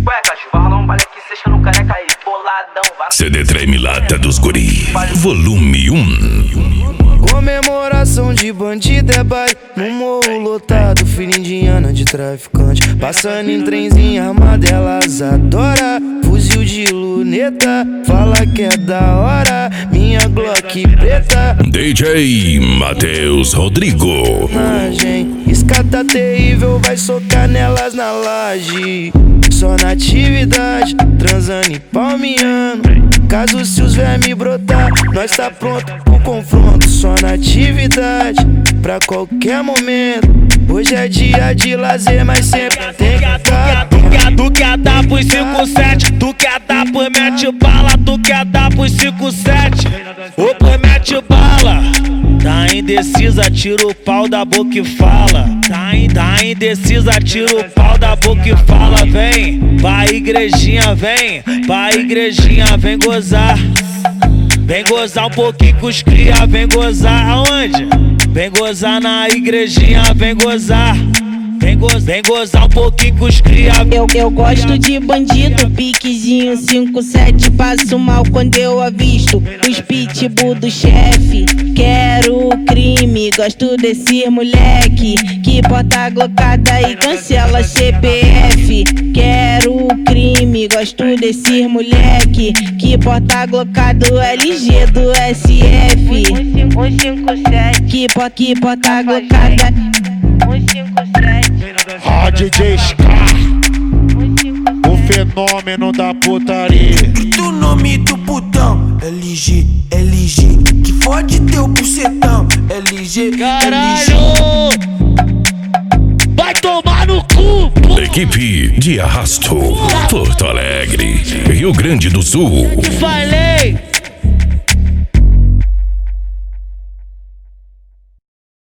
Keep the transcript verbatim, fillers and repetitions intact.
Cueca, chuva, rola um baile aqui, deixa no careca aí, boladão. C D Treme Lata dos Guri, volume um. Comemoração de bandido é baile no morro lotado, filho indiana de traficante. Passando em trenzinho armado, elas adoram. Fuzil de luneta, fala que é da hora. Minha Glock preta. D J Matheus Rodrigo. Escada terrível, vai socar nelas na laje. Só na atividade, transando e palmeando. Caso se os vermes brotar, nós tá pronto pro confronto. Só na atividade, pra qualquer momento. Hoje é dia de lazer, mas sempre tem que estar. Tu quer dar pros cinco sete, tu quer dar por mete bala, tu quer dar pros cinco sete, ou por mete bala. Tá indecisa, tira o pau da boca e fala. Tá, in, tá indecisa, tira o pau da boca e fala. Vem, pra igrejinha, vem, pra igrejinha, vem gozar. Vem gozar um pouquinho com os cria, vem gozar aonde? Vem gozar na igrejinha, vem gozar. Vem, go vem gozar um pouquinho com os cria. Eu, eu gosto de bandido, piquezinho cinco sete. Passo mal quando eu avisto os pitbull do chefe. Quero o crime, gosto desse moleque que porta glocada e cancela C P F. Quero o crime, gosto desse moleque que porta glocado L G do S F. um cinco sete que, que porta glocada um cinco sete. Ah, D J Scar, o fenômeno da putaria. Do nome do putão, L G, L G, que fode teu bucetão, L G, Caralho! L G. Vai tomar no cu! Equipe de Arrasto, Porto Alegre, Rio Grande do Sul. Falei!